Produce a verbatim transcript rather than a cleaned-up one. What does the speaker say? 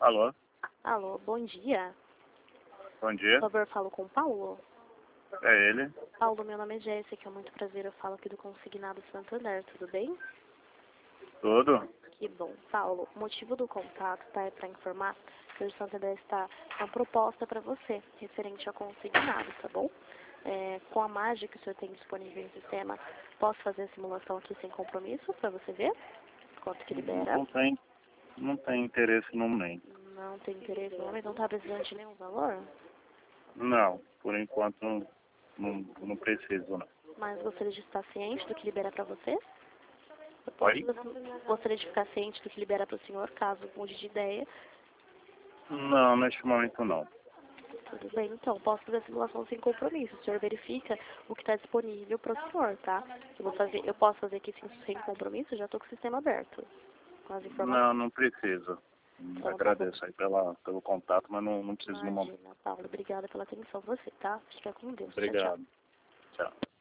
Alô? Alô, bom dia. Bom dia. Por favor, falo com o Paulo. É ele? Paulo, meu nome é Jéssica, é muito prazer, eu falo aqui do Consignado Santander, tudo bem? Tudo? Que bom. Paulo, o motivo do contato, tá, é para informar que o Santander está com uma proposta para você, referente ao consignado, tá bom? É, com a margem que o senhor tem disponível em sistema, posso fazer a simulação aqui sem compromisso, para você ver quanto que libera? Não tem, não tem interesse no nem. Não tem interesse no momento, não está precisando de nenhum valor? Não, por enquanto não, não, não preciso não. Mas gostaria de estar ciente do que libera para você? Eu Oi? posso, gostaria de ficar ciente do que libera para o senhor, caso mude de ideia. Não, neste momento não. Tudo bem, então, posso fazer a simulação sem compromisso. O senhor verifica o que está disponível para o senhor, tá? Eu, vou fazer, eu posso fazer aqui sem, sem compromisso, já estou com o sistema aberto, com as informações. Não, não preciso. Então, Agradeço tá aí pela, pelo contato, mas não, não bom. preciso no momento. Imagina, Paulo, obrigada pela atenção você, tá? Fica com Deus. Tchau, tchau. Obrigado. Tchau.